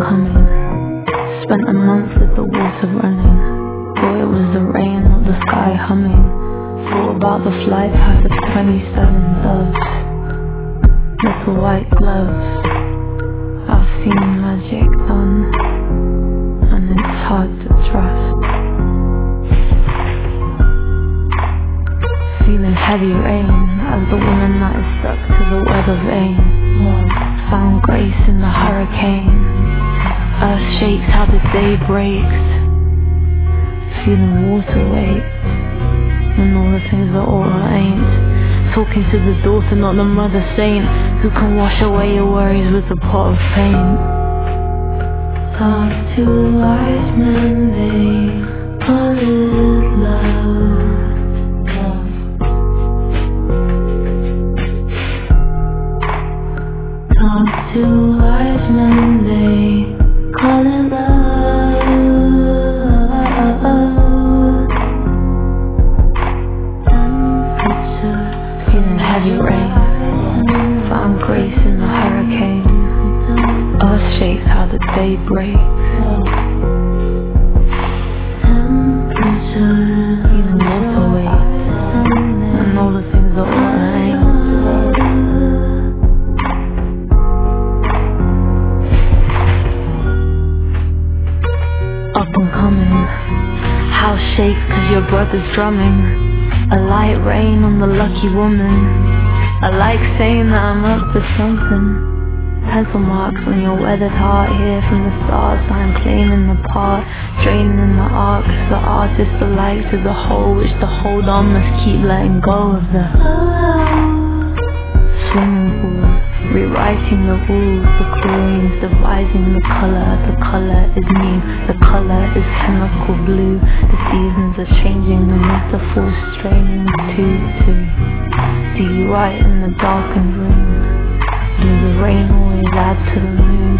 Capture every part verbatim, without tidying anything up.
coming. Spent a month with the water running. Thought it was the rain, not the sky humming. Thought about the flight path of twenty-seven doves. Little white gloves. I've seen magic done, and it's hard to trust. Feeling heavy rain as the woman that is stuck to the weather vane. Found grace in the hurricane. Earth shakes how the day breaks. Feeling water weight and all the things that water ain't. Talking to the daughter, not the mother saint, who can wash away your worries with a pot of paint. Talk to wise men, they call it love. Talk to wise men, they call it love. Feeling heavy rain, found grace in the hurricane. Earth shakes how the day breaks. Feeling water weight and all the things that water ain't. Up and coming, house shakes cause your brother's drumming. A light rain on the lucky woman. I like saying that I'm up for something. Pencil marks on your weathered heart. Here from the stars, I'm claiming the part, draining in the arc. The artist alike to the whole, which the hold on must keep letting go of the swimming pool. Rewriting the rules, the chlorines devising the color. The color is new, the color is chemical blue. The seasons are changing, the metaphors straining too, too. Do you write in the darkened room? Do the rain always add to the mood?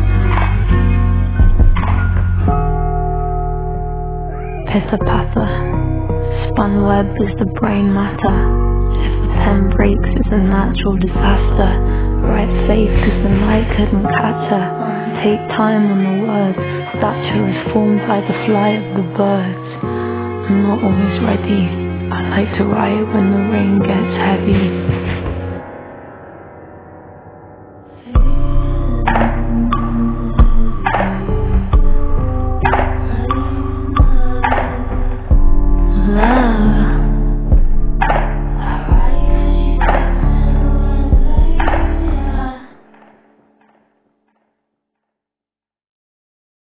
Pitter patter, spun web is the brain matter. If the pen breaks, it's a natural disaster. Write faith cause the night couldn't catch her. Take time on the words. Stature is formed by the flight of the birds. I'm not always ready. I like to write when the rain gets